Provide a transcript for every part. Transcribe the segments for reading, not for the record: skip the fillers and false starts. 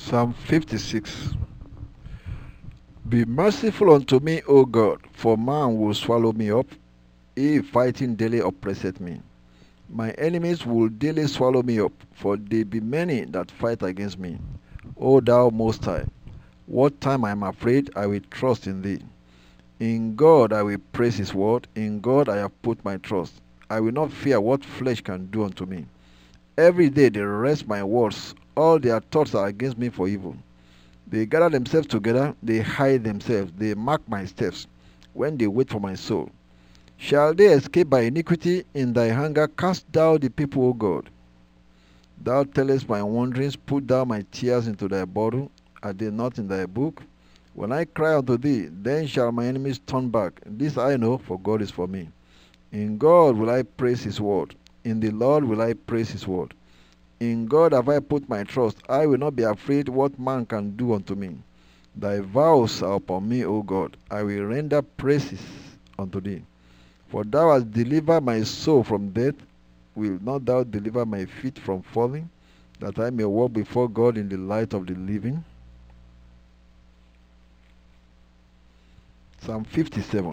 Psalm 56. Be merciful unto me, O God, for man will swallow me up. He fighting daily oppresseth me. My enemies will daily swallow me up, for they be many that fight against me. O thou Most High, what time I am afraid, I will trust in thee. In God I will praise his word. In God I have put my trust. I will not fear what flesh can do unto me. Every day they rest my words. All their thoughts are against me for evil. They gather themselves together, they hide themselves, they mark my steps, when they wait for my soul. Shall they escape by iniquity? In thy anger cast thou the people, O God. Thou tellest my wanderings, put thou my tears into thy bottle. Are they not in thy book? When I cry unto thee, then shall my enemies turn back. This I know, for God is for me. In God will I praise his word. In the Lord will I praise his word. In God have I put my trust. I will not be afraid what man can do unto me. Thy vows are upon me, O God. I will render praises unto thee. For thou hast delivered my soul from death. Will not thou deliver my feet from falling, that I may walk before God in the light of the living? Psalm 57.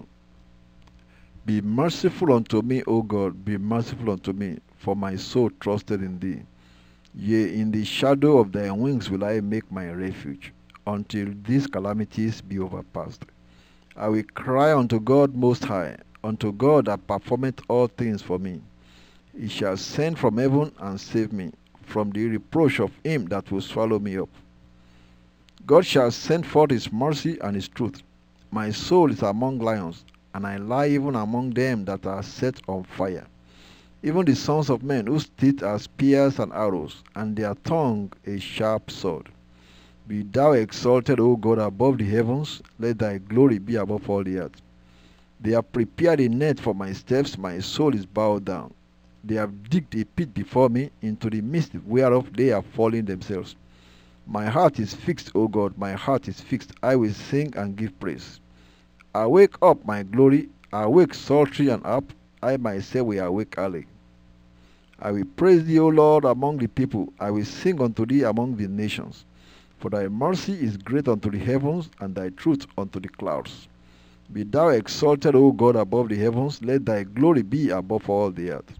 Be merciful unto me, O God, be merciful unto me, for my soul trusted in thee. Yea, in the shadow of thy wings will I make my refuge, until these calamities be overpast. I will cry unto God Most High, unto God that performeth all things for me. He shall send from heaven and save me, from the reproach of him that will swallow me up. God shall send forth his mercy and his truth. My soul is among lions, and I lie even among them that are set on fire. Even the sons of men whose teeth are spears and arrows, and their tongue a sharp sword. Be thou exalted, O God, above the heavens, let thy glory be above all the earth. They have prepared a net for my steps, my soul is bowed down. They have digged a pit before me, into the midst whereof they are falling themselves. My heart is fixed, O God, my heart is fixed. I will sing and give praise. Awake up, my glory, awake sultry and harp. I myself will awake early. I will praise thee, O Lord, among the people. I will sing unto thee among the nations. For thy mercy is great unto the heavens, and thy truth unto the clouds. Be thou exalted, O God, above the heavens. Let thy glory be above all the earth.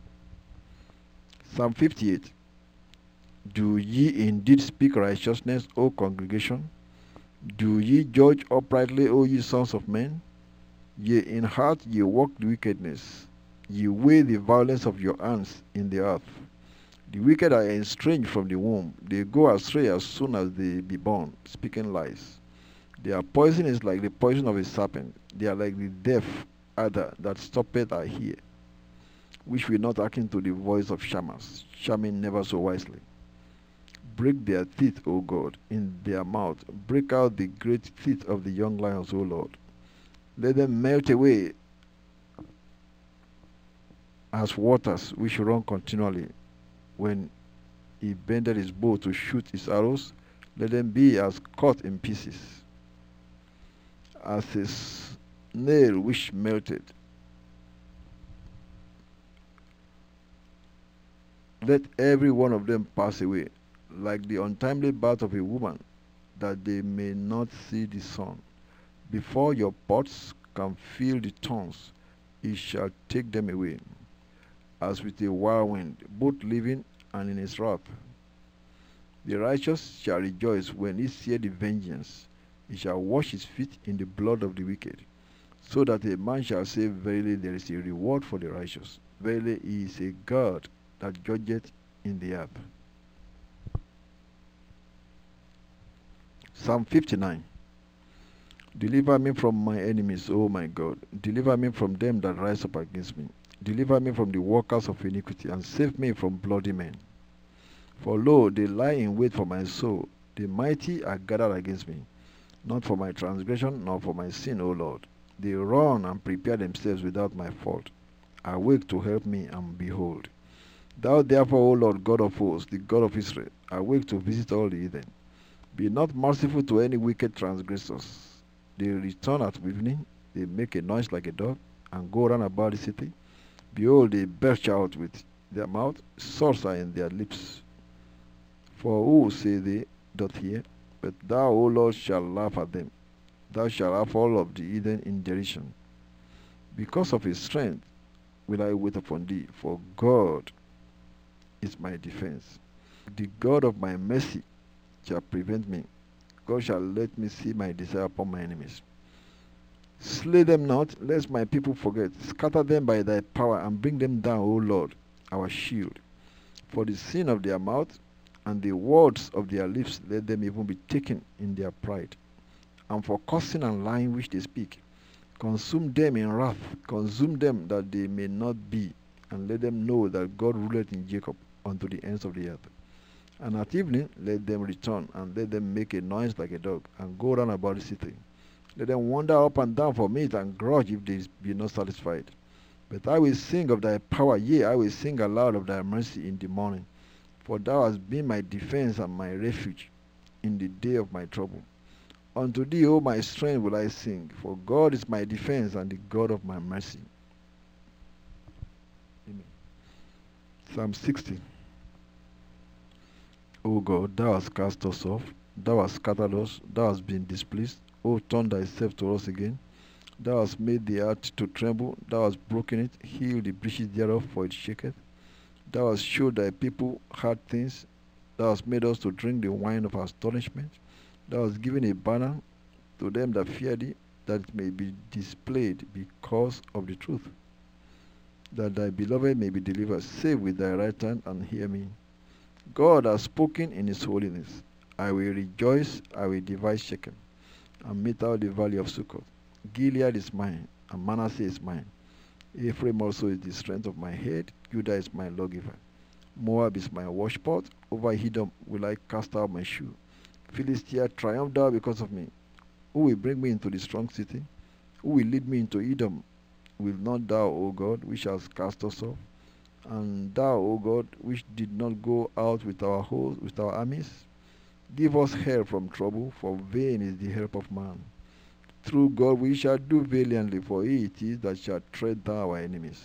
Psalm 58. Do ye indeed speak righteousness, O congregation? Do ye judge uprightly, O ye sons of men? Yea, in heart ye walk wickedness. Ye weigh the violence of your hands in the earth. The wicked are estranged from the womb. They go astray as soon as they be born, speaking lies. Their poison is like the poison of a serpent. They are like the deaf adder that stoppeth her ear, which will not hearken to the voice of shammers, shamming never so wisely. Break their teeth, O God, in their mouth. Break out the great teeth of the young lions, O Lord. Let them melt away as waters which run continually. When he bended his bow to shoot his arrows, let them be as cut in pieces, as a snail which melted. Let every one of them pass away, like the untimely birth of a woman, that they may not see the sun. Before your pots can feel the tongues, it shall take them away, as with a whirlwind, both living and in his wrath. The righteous shall rejoice when he seeth the vengeance. He shall wash his feet in the blood of the wicked, so that a man shall say, verily there is a reward for the righteous. Verily he is a God that judgeth in the earth. Psalm 59. Deliver me from my enemies, O my God. Deliver me from them that rise up against me. Deliver me from the workers of iniquity, and save me from bloody men. For lo, they lie in wait for my soul. The mighty are gathered against me, not for my transgression, nor for my sin, O Lord. They run and prepare themselves without my fault. Awake to help me, and behold. Thou therefore, O Lord, God of hosts, the God of Israel, awake to visit all the heathen. Be not merciful to any wicked transgressors. They return at evening, they make a noise like a dog, and go round about the city. Behold, they belch out with their mouth, swords are in their lips. For who, say they, doth hear, but thou, O Lord, shalt laugh at them. Thou shalt have all of the heathen in derision. Because of his strength will I wait upon thee, for God is my defense. The God of my mercy shall prevent me. God shall let me see my desire upon my enemies. Slay them not, lest my people forget. Scatter them by thy power, and bring them down, O Lord, our shield. For the sin of their mouth and the words of their lips, let them even be taken in their pride. And for cursing and lying which they speak, consume them in wrath, consume them that they may not be, and let them know that God ruleth in Jacob unto the ends of the earth. And at evening let them return, and let them make a noise like a dog, and go round about the city. Let them wander up and down for meat, and grudge if they be not satisfied. But I will sing of thy power, yea, I will sing aloud of thy mercy in the morning. For thou hast been my defense and my refuge in the day of my trouble. Unto thee, O my strength, will I sing, for God is my defense and the God of my mercy. Amen. Psalm 60. O God, thou hast cast us off, thou hast scattered us, thou hast been displeased. O turn thyself to us again. Thou hast made the earth to tremble, thou hast broken it, heal the breaches thereof, for it shaketh. Thou hast showed thy people hard things, thou hast made us to drink the wine of astonishment. Thou hast given a banner to them that fear thee, that it may be displayed because of the truth, that thy beloved may be delivered. Save with thy right hand, and hear me. God has spoken in his holiness. I will rejoice, I will divide Shechem, and mete out the valley of Succoth. Gilead is mine, and Manasseh is mine. Ephraim also is the strength of my head. Judah is my lawgiver. Moab is my washpot. Over Edom will I cast out my shoe. Philistia, triumph thou because of me. Who will bring me into the strong city? Who will lead me into Edom? Will not thou, O God, which hast cast us off? And thou, O God, which did not go out with our hosts, with our armies? Give us help from trouble, for vain is the help of man. Through God we shall do valiantly, for he it is that shall tread down our enemies.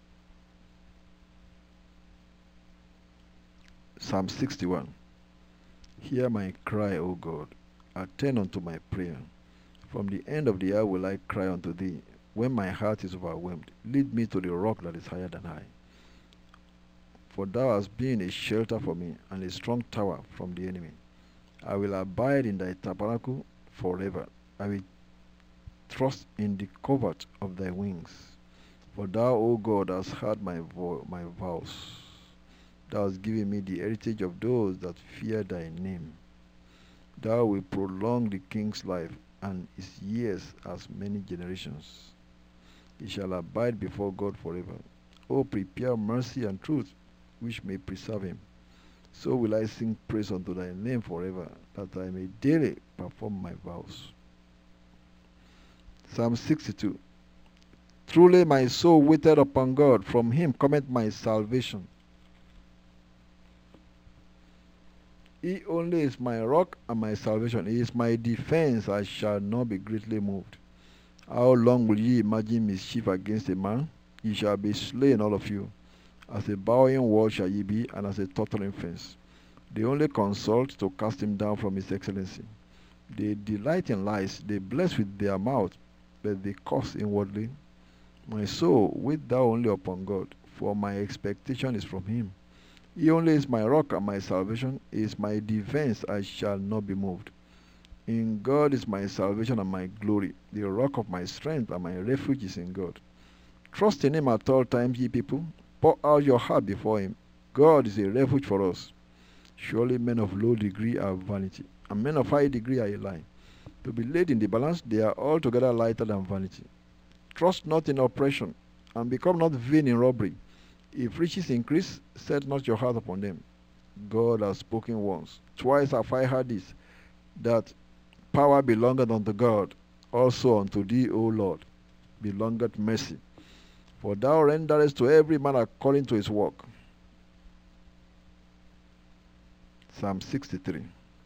Psalm 61. Hear my cry, O God. Attend unto my prayer. From the end of the earth will I cry unto thee. When my heart is overwhelmed, lead me to the rock that is higher than I. For thou hast been a shelter for me, and a strong tower from the enemy. I will abide in thy tabernacle forever. I will trust in the covert of thy wings. For thou, O God, hast heard my vows. Thou hast given me the heritage of those that fear thy name. Thou wilt prolong the king's life, and his years as many generations. He shall abide before God forever. O prepare mercy and truth, which may preserve him. So will I sing praise unto thy name forever, that I may daily perform my vows. Psalm 62. Truly my soul waited upon God, from him cometh my salvation. He only is my rock and my salvation. He is my defense, I shall not be greatly moved. How long will ye imagine mischief against a man? Ye shall be slain, all of you. As a bowing wall shall ye be, and as a tottering fence. They only consult to cast him down from his excellency. They delight in lies, they bless with their mouth, but they curse inwardly. My soul, wait thou only upon God, for my expectation is from him. He only is my rock and my salvation. He is my defense, I shall not be moved. In God is my salvation and my glory. The rock of my strength and my refuge is in God. Trust in him at all times, ye people. Pour out your heart before him. God is a refuge for us. Surely men of low degree are vanity, and men of high degree are a lie. To be laid in the balance, they are altogether lighter than vanity. Trust not in oppression, and become not vain in robbery. If riches increase, set not your heart upon them. God has spoken once. Twice have I heard this, that power belongeth unto God. Also unto thee, O Lord, belongeth mercy. For thou renderest to every man according to his work. Psalm 63.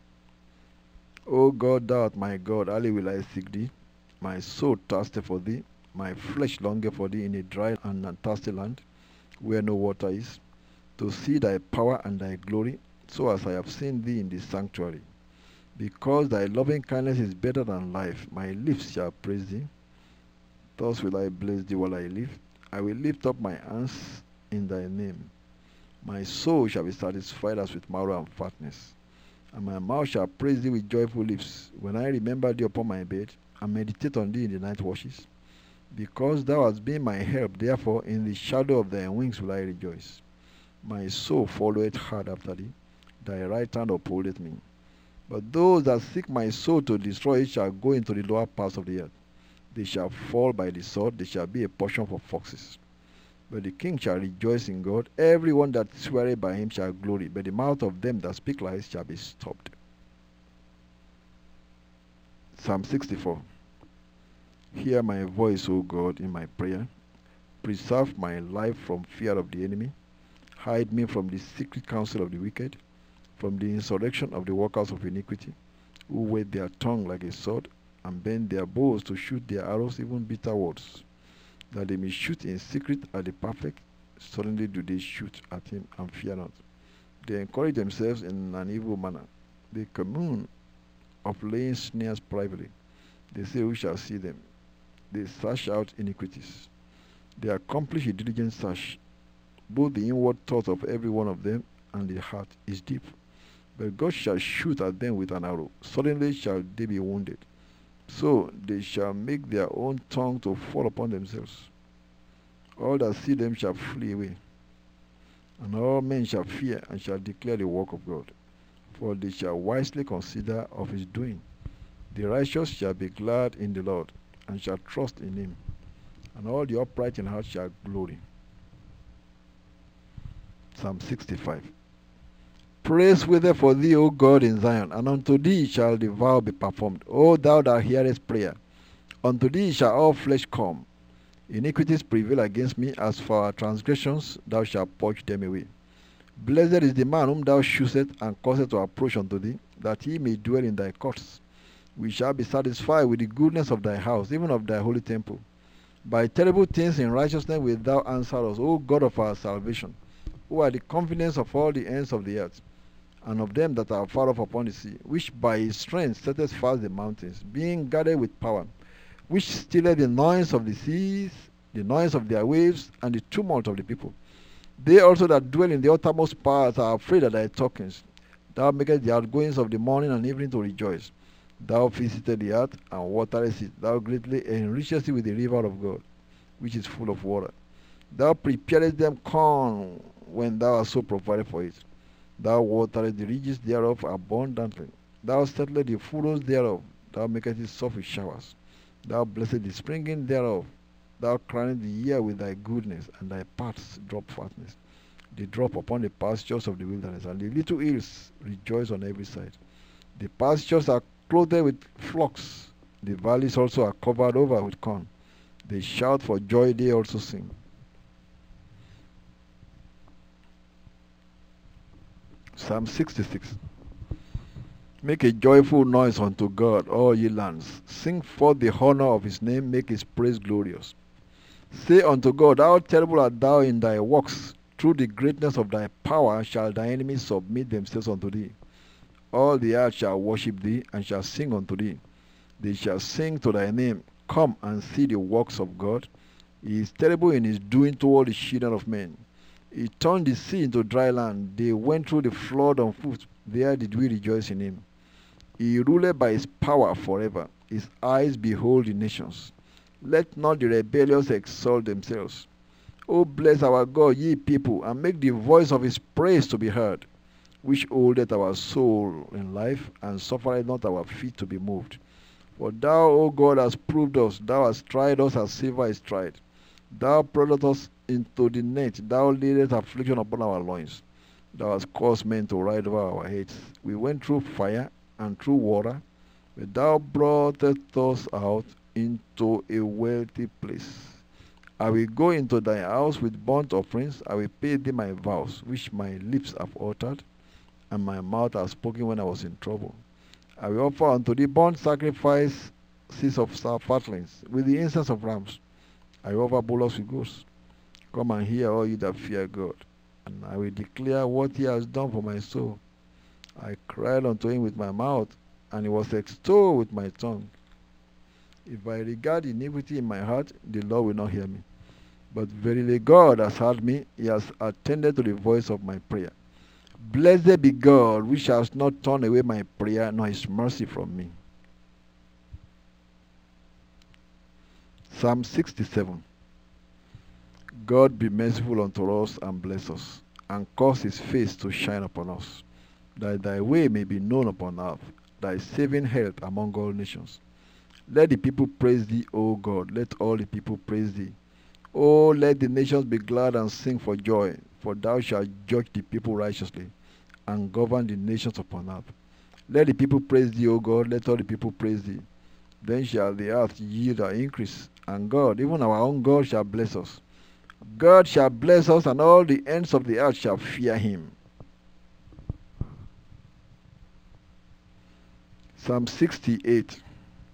O God, thou art my God, early will I seek thee. My soul thirsteth for thee, my flesh longeth for thee in a dry and thirsty land, where no water is, to see thy power and thy glory, so as I have seen thee in the sanctuary. Because thy loving kindness is better than life, my lips shall praise thee. Thus will I bless thee while I live. I will lift up my hands in thy name. My soul shall be satisfied as with marrow and fatness, and my mouth shall praise thee with joyful lips, when I remember thee upon my bed, and meditate on thee in the night watches. Because thou hast been my help, therefore in the shadow of thy wings will I rejoice. My soul followeth hard after thee, thy right hand upholdeth me. But those that seek my soul to destroy it shall go into the lower parts of the earth. They shall fall by the sword, they shall be a portion for foxes. But the king shall rejoice in God. Every one that sweareth by him shall glory, but the mouth of them that speak lies shall be stopped. Psalm 64. Hear my voice, O God, in my prayer. Preserve my life from fear of the enemy. Hide me from the secret counsel of the wicked, from the insurrection of the workers of iniquity, who whet their tongue like a sword, and bend their bows to shoot their arrows, even bitter words, that they may shoot in secret at the perfect. Suddenly do they shoot at him, and fear not. They encourage themselves in an evil manner. They commune of laying snares privately. They say, who shall see them? They search out iniquities. They accomplish a diligent search. Both the inward thought of every one of them and the heart is deep. But God shall shoot at them with an arrow. Suddenly shall they be wounded. So they shall make their own tongue to fall upon themselves. All that see them shall flee away. And all men shall fear and shall declare the work of God. For they shall wisely consider of his doing. The righteous shall be glad in the Lord, and shall trust in him. And all the upright in heart shall glory. Psalm 65. Praise wither for thee, O God, in Zion, and unto thee shall the vow be performed. O thou that hearest prayer, unto thee shall all flesh come. Iniquities prevail against me, as for our transgressions thou shalt purge them away. Blessed is the man whom thou choosest and causest to approach unto thee, that he may dwell in thy courts. We shall be satisfied with the goodness of thy house, even of thy holy temple. By terrible things in righteousness wilt thou answer us, O God of our salvation, who are the confidence of all the ends of the earth, and of them that are far off upon the sea, which by his strength setteth fast the mountains, being guarded with power, which stilleth the noise of the seas, the noise of their waves, and the tumult of the people. They also that dwell in the uttermost parts are afraid at thy talkings. Thou makest the outgoings of the morning and evening to rejoice. Thou visitest the earth and waterest it. Thou greatly enrichest it with the river of God, which is full of water. Thou preparest them corn when thou hast so provided for it. Thou waterest the ridges thereof abundantly. Thou settlest the furrows thereof. Thou makest it soft with showers. Thou blessest the springing thereof. Thou crownest the year with thy goodness, and thy paths drop fatness. They drop upon the pastures of the wilderness, and the little hills rejoice on every side. The pastures are clothed with flocks. The valleys also are covered over with corn. They shout for joy, they also sing. Psalm 66. Make a joyful noise unto God, all ye lands. Sing forth the honor of his name, make his praise glorious. Say unto God, how terrible art thou in thy works! Through the greatness of thy power shall thy enemies submit themselves unto thee. All the earth shall worship thee, and shall sing unto thee. They shall sing to thy name, come and see the works of God. He is terrible in his doing toward the children of men. He turned the sea into dry land. They went through the flood on foot. There did we rejoice in him. He ruled by his power forever. His eyes behold the nations. Let not the rebellious exalt themselves. O bless our God, ye people, and make the voice of his praise to be heard, which holdeth our soul in life, and suffereth not our feet to be moved. For thou, O God, hast proved us, thou hast tried us as silver is tried. Thou brought us into the net, thou laidest affliction upon our loins. Thou hast caused men to ride over our heads. We went through fire and through water, but thou broughtest us out into a wealthy place. I will go into thy house with burnt offerings. I will pay thee my vows, which my lips have uttered, and my mouth has spoken when I was in trouble. I will offer unto thee burnt sacrifices of fatlings, with the incense of rams. I will offer bullocks with goats. Come and hear, all ye that fear God, and I will declare what he has done for my soul. I cried unto him with my mouth, and it was extolled with my tongue. If I regard iniquity in my heart, the Lord will not hear me. But verily God has heard me, he has attended to the voice of my prayer. Blessed be God, which has not turned away my prayer, nor his mercy from me. Psalm 67. God be merciful unto us and bless us, and cause his face to shine upon us, that thy way may be known upon earth, thy saving health among all nations. Let the people praise thee, O God, let all the people praise thee. O let the nations be glad and sing for joy, for thou shalt judge the people righteously, and govern the nations upon earth. Let the people praise thee, O God, let all the people praise thee. Then shall the earth yield her increase, and God, even our own God, shall bless us. God shall bless us, and all the ends of the earth shall fear him. Psalm 68.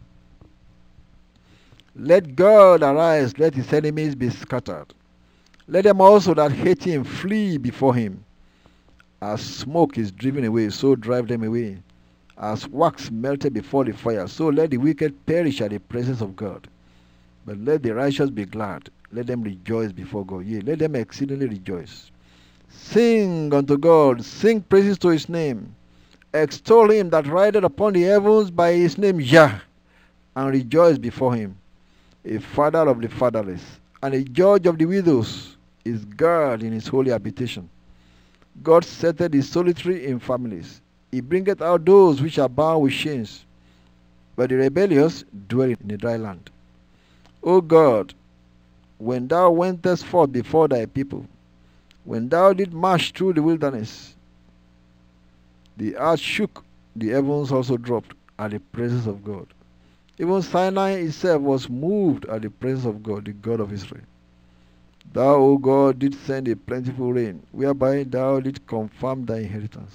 Let God arise, let his enemies be scattered. Let them also that hate him flee before him. As smoke is driven away, so drive them away. As wax melted before the fire, so let the wicked perish at the presence of God. But let the righteous be glad, let them rejoice before God. Yea, let them exceedingly rejoice. Sing unto God, sing praises to his name. Extol him that rideth upon the heavens by his name Jah, and rejoice before him. A father of the fatherless, and a judge of the widows, is God in his holy habitation. God setteth the solitary in families. He bringeth out those which are bound with chains, but the rebellious dwell in a dry land. O God, when thou wentest forth before thy people, when thou didst march through the wilderness, the earth shook, the heavens also dropped at the presence of God. Even Sinai itself was moved at the presence of God, the God of Israel. Thou, O God, didst send a plentiful rain, whereby thou didst confirm thy inheritance.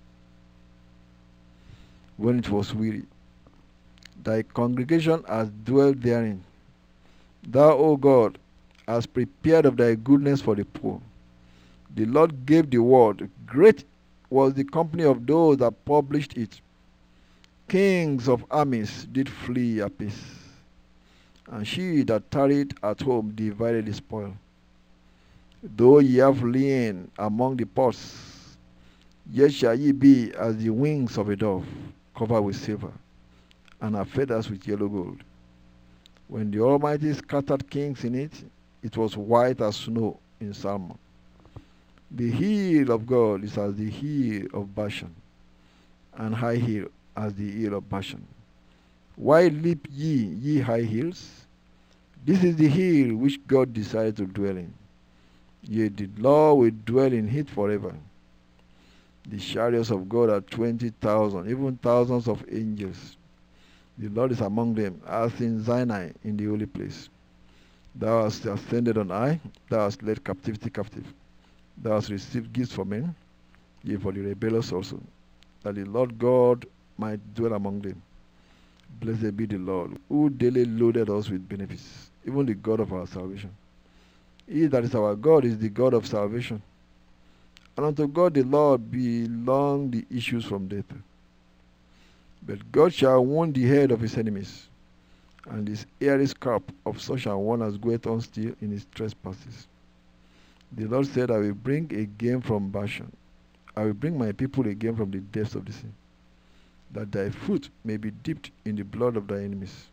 When it was weary, thy congregation has dwelt therein. Thou, O God, hast prepared of thy goodness for the poor. The Lord gave the word. Great was the company of those that published it. Kings of armies did flee apace, and she that tarried at home divided the spoil. Though ye have lain among the pots, yet shall ye be as the wings of a dove, covered with silver, and her feathers with yellow gold. When the Almighty scattered kings in it, it was white as snow in Salmon. The hill of God is as the hill of Bashan, and high hill as the hill of Bashan. Why leap ye, ye high hills? This is the hill which God decided to dwell in. Yea, the Lord will dwell in it forever. The chariots of God are 20,000, even thousands of angels. The Lord is among them, as in Sinai in the holy place. Thou hast ascended on high, thou hast led captivity captive. Thou hast received gifts for men, yea, for the rebellious also, that the Lord God might dwell among them. Blessed be the Lord, who daily loaded us with benefits, even the God of our salvation. He that is our God is the God of salvation. And unto God the Lord belong the issues from death. But God shall wound the head of his enemies, and his hairy scalp of such an one as goeth on still in his trespasses. The Lord said, I will bring again from Bashan. I will bring my people again from the depths of the sea, that thy foot may be dipped in the blood of thy enemies,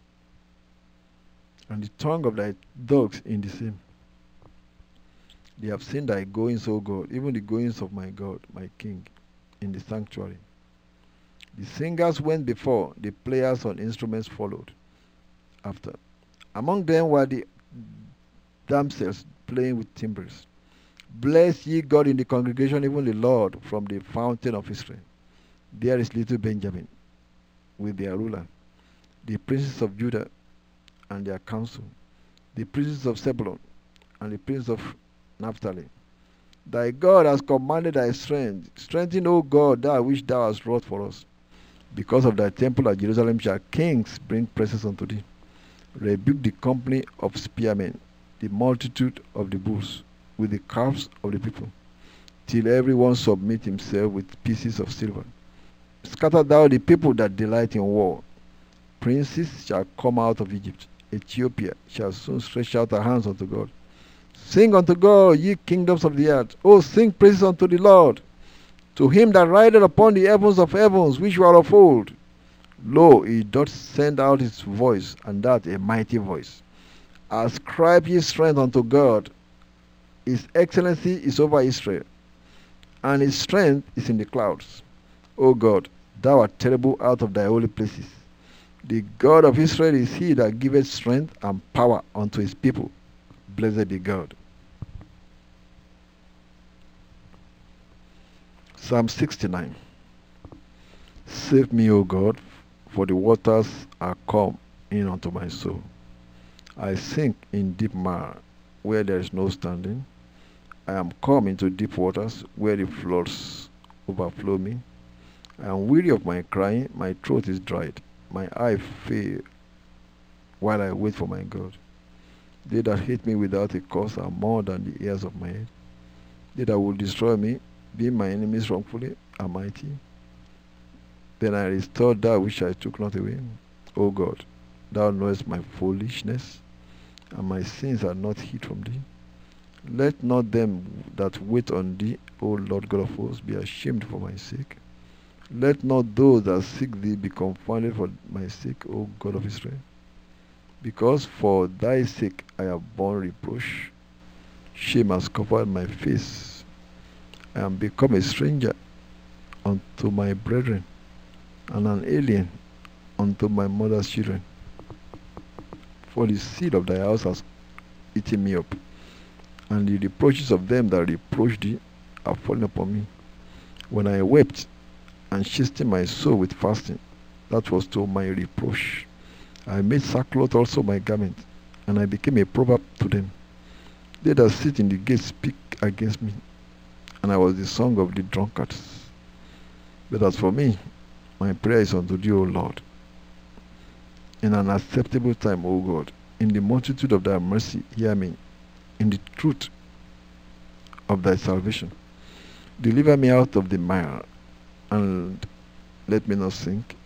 and the tongue of thy dogs in the same. They have seen thy goings, O God, even the goings of my God, my King, in the sanctuary. The singers went before, the players on instruments followed after. Among them were the damsels playing with timbrels. Bless ye God in the congregation, even the Lord from the fountain of Israel. There is little Benjamin with their ruler, the princes of Judah and their council, the princes of Zebulun and the princes of Naphtali. Thy God has commanded thy strength. Strengthen, O God, that which thou hast wrought for us. Because of thy temple at Jerusalem shall kings bring praises unto thee. Rebuke the company of spearmen, the multitude of the bulls, with the calves of the people, till every one submit himself with pieces of silver. Scatter thou the people that delight in war. Princes shall come out of Egypt. Ethiopia shall soon stretch out her hands unto God. Sing unto God, ye kingdoms of the earth. O sing praises unto the Lord. To him that rideth upon the heavens of heavens, which were of old. Lo, he doth send out his voice, and that a mighty voice. Ascribe ye strength unto God. His excellency is over Israel, and his strength is in the clouds. O God, thou art terrible out of thy holy places. The God of Israel is he that giveth strength and power unto his people. Blessed be God. Psalm 69. Save me, O God, for the waters are come in unto my soul. I sink in deep mire, where there is no standing. I am come into deep waters, where the floods overflow me. I am weary of my crying, my throat is dried, my eye fail, while I wait for my God. They that hate me without a cause are more than the hairs of my head. They that will destroy me, being my enemies wrongfully, are mighty. Then I restored that which I took not away. O God, thou knowest my foolishness, and my sins are not hid from thee. Let not them that wait on thee, O Lord God of hosts, be ashamed for my sake. Let not those that seek thee be confounded for my sake, O God of Israel. Because for thy sake I have borne reproach. Shame has covered my face. I am become a stranger unto my brethren, and an alien unto my mother's children. For the seed of thy house has eaten me up, and the reproaches of them that reproach thee are fallen upon me. When I wept and chastened my soul with fasting, that was to my reproach. I made sackcloth also my garment, and I became a proverb to them. They that sit in the gate speak against me, and I was the song of the drunkards. But as for me, my prayer is unto thee, O Lord. In an acceptable time, O God, in the multitude of thy mercy, hear me. In the truth of thy salvation, deliver me out of the mire, and let me not sink.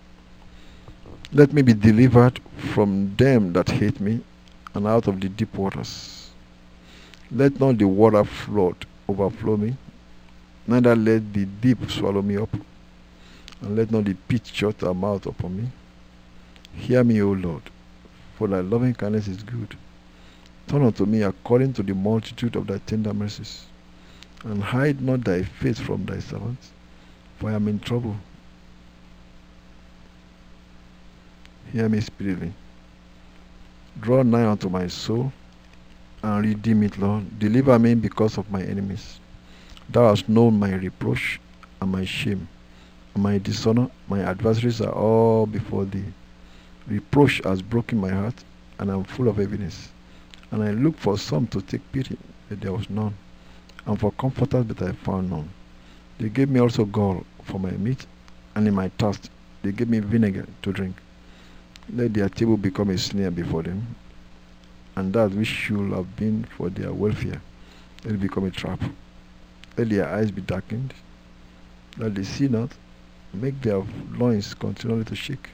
Let me be delivered from them that hate me, and out of the deep waters. Let not the water flood overflow me, neither let the deep swallow me up, and let not the pit shut her mouth upon me. Hear me, O Lord, for thy loving kindness is good. Turn unto me according to the multitude of thy tender mercies, and hide not thy face from thy servants, for I am in trouble. Hear me speedily. Draw nigh unto my soul, and redeem it, Lord. Deliver me because of my enemies. Thou hast known my reproach and my shame, and my dishonor. My adversaries are all before thee. Reproach has broken my heart, and I am full of heaviness. And I looked for some to take pity, but there was none, and for comforters, but I found none. They gave me also gall for my meat, and in my thirst they gave me vinegar to drink. Let their table become a snare before them, and that which should have been for their welfare, let it become a trap. Let their eyes be darkened, that they see not, make their loins continually to shake.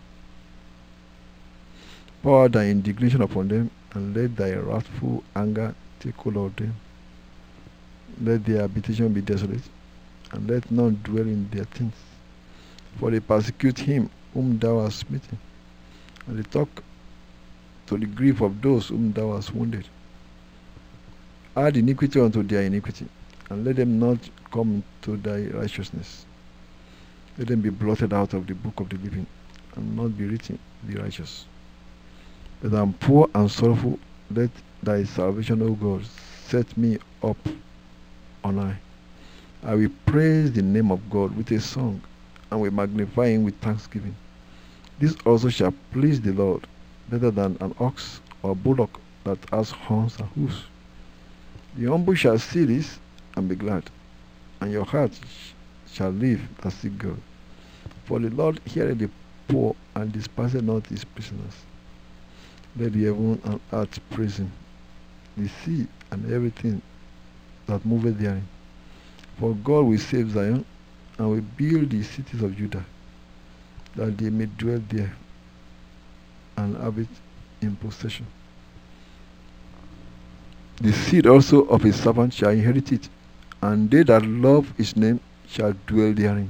Pour out thy indignation upon them, and let thy wrathful anger take hold of them. Let their habitation be desolate, and let none dwell in their tents. For they persecute him whom thou hast smitten, and they talk to the grief of those whom thou hast wounded. Add iniquity unto their iniquity, and let them not come to thy righteousness. Let them be blotted out of the book of the living, and not be written the righteous. But I am poor and sorrowful. Let thy salvation, O God, set me up on high. I will praise the name of God with a song, and will magnify him with thanksgiving. This also shall please the Lord, better than an ox or a bullock that has horns and hoofs. The humble shall see this and be glad, and your heart shall live that seek God. For the Lord heareth the poor, and despiseth not his prisoners. Let the heaven and earth praise him, the sea and everything that moveth therein. For God will save Zion, and will build the cities of Judah. that they may dwell there and have it in possession. The seed also of his servant shall inherit it, and they that love his name shall dwell therein.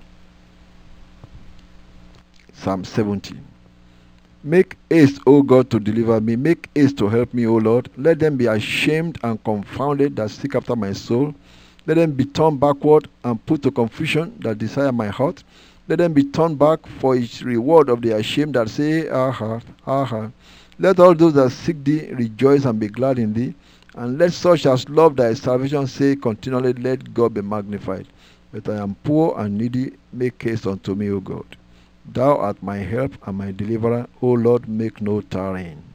Psalm 70. Make haste, O God, to deliver me. Make haste to help me, O Lord. Let them be ashamed and confounded that seek after my soul. Let them be turned backward and put to confusion that desire my heart. Let them be turned back for its reward of the ashamed that say, Aha, aha. Let all those that seek thee rejoice and be glad in thee. And let such as love thy salvation say continually, Let God be magnified. But I am poor and needy. Make haste unto me, O God. Thou art my help and my deliverer. O Lord, make no tarrying.